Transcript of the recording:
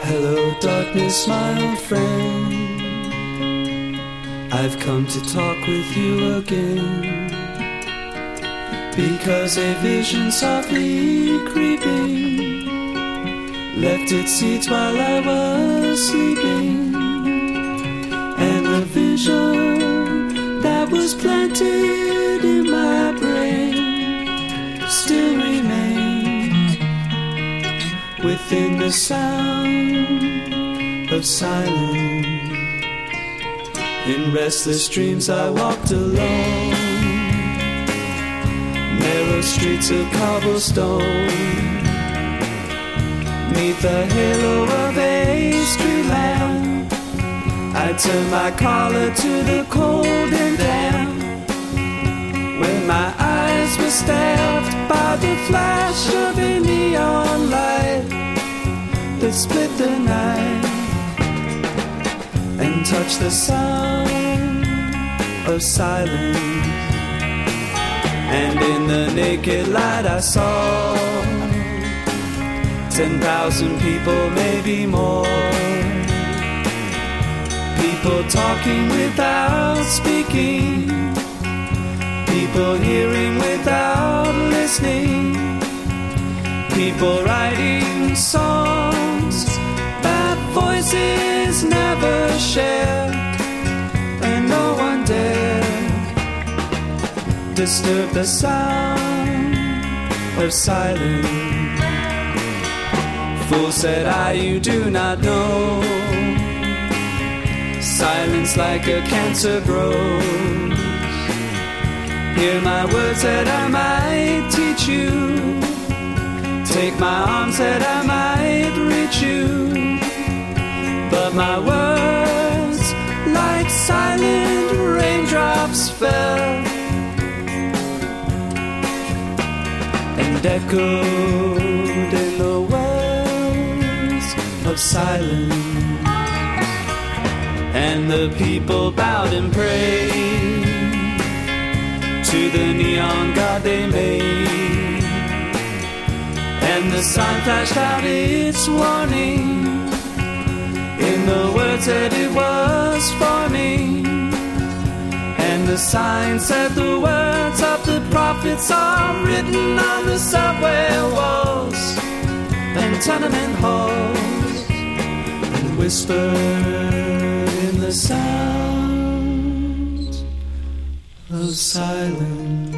Hello, darkness, my old friend. I've come to talk with you again, because a vision softly creeping left its seeds while I was sleeping, and the vision that was planted in my brain still remains within the sound of silence. In restless dreams I walked alone, narrow streets of cobblestone, neath the halo of a street lamp. I turned my collar to the cold and damp, when my eyes were stabbed by the flash of a neon light that split the night and touch the sound of silence. And in the naked light I saw 10,000 people, maybe more, people talking without speaking, people hearing without listening, people writing songs that voices never shared, and no one dared disturb the sound of silence. Fool, said I, you do not know, silence like a cancer grows. Hear my words that I might teach you, take my arms that I might reach you, but my words like silent raindrops fell and echoed in the wells of silence. And the people bowed and prayed to the neon god they made, and the sign flashed out its warning in the words that it was forming. And the sign said the words of the prophets are written on the subway walls and tenement halls, and whispered in the sound of silence.